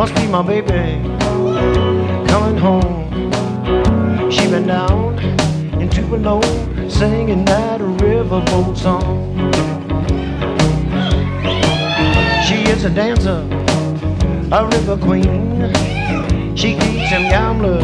must be my baby coming home. She been down in Tupelo singing that riverboat song. She is a dancer, a river queen. She keeps them gamblers